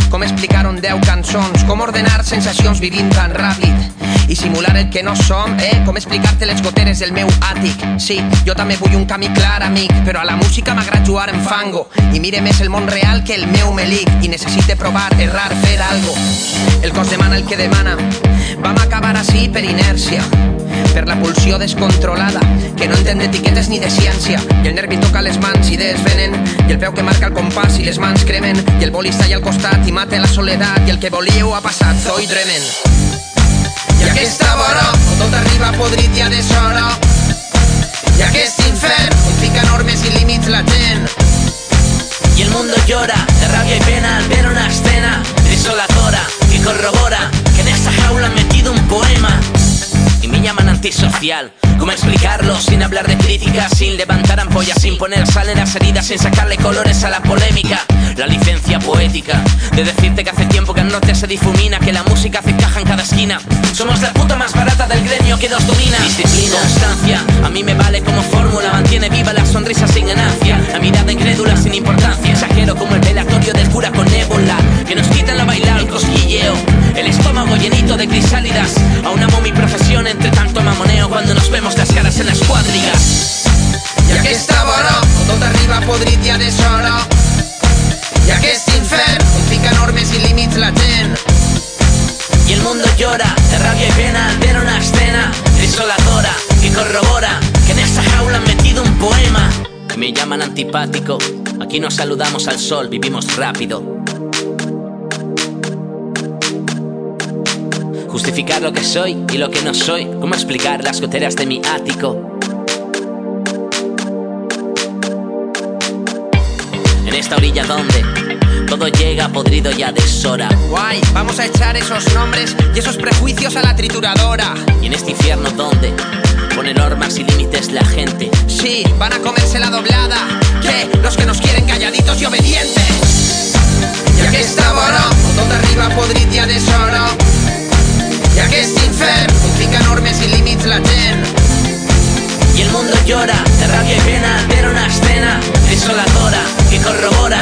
Com explicar on 10 cançons, com ordenar sensacions vivint tan ràpid i simular el que no som, com explicar-te les goteres del meu àtic. Sí, jo també vull un camí clar, amic, però a la música m'agrada jugar en fango i mire més el món real que el meu melic i necessite provar, errar, fer algo. El cos demana el que demana. Vam acabar així per inèrcia, per la pulsió descontrolada, que no entén d'etiquetes ni de ciència. I el nervi toca les mans, idees venen, i el peu que marca el compàs i les mans cremen, i el boli està allà al costat i mata la soledat, i el que volíeu ha passat, toi dremen. I aquesta vora, on tot arriba podrit i a deshora, i aquest infern, on fica normes i límits la gent. Y el mundo llora de rabia y pena al ver una escena desoladora que corrobora que en esta jaula han metido un poema. Y me llaman antisocial. ¿Cómo explicarlo? Sin hablar de críticas, sin levantar ampollas, sin poner sal en las heridas, sin sacarle colores a la polémica. La licencia poética de decirte que hace tiempo que el norte se difumina, que la música hace caja en cada esquina. Somos la puta más barata del gremio que nos domina. Disciplina, constancia, a mí me vale como fórmula. Mantiene viva la sonrisa sin ganancia, la mirada incrédula sin importancia. Exagero como el velatorio del cura con ébola, que nos quitan la bailada, el cosquilleo, el estómago llenito de crisálidas. Aún amo mi profesión entre tanto mamoneo cuando nos vemos las caras en las cuadrigas. I aquesta vora, on tot arriba podrit i a deshora, i aquest infern, on fica normes i límits la gent. Y el mundo llora de rabia y pena al ver una escena desoladora que corrobora que en esta jaula han metido un poema. Me llaman antipático, aquí nos saludamos al sol, vivimos rápido. Justificar lo que soy y lo que no soy, cómo explicar las goteras de mi ático. En esta orilla donde todo llega podrido y a deshora. Guay, vamos a echar esos nombres y esos prejuicios a la trituradora. Y en este infierno donde pone normas y límites la gente. Sí, van a comerse la doblada. ¿Qué? Los que nos quieren calladitos y obedientes. I aquesta vora, on tot arriba podrit i a deshora, i aquest infern, on fica normes i límits la gent. Y el mundo llora de rabia y pena al ver una escena desoladora que corrobora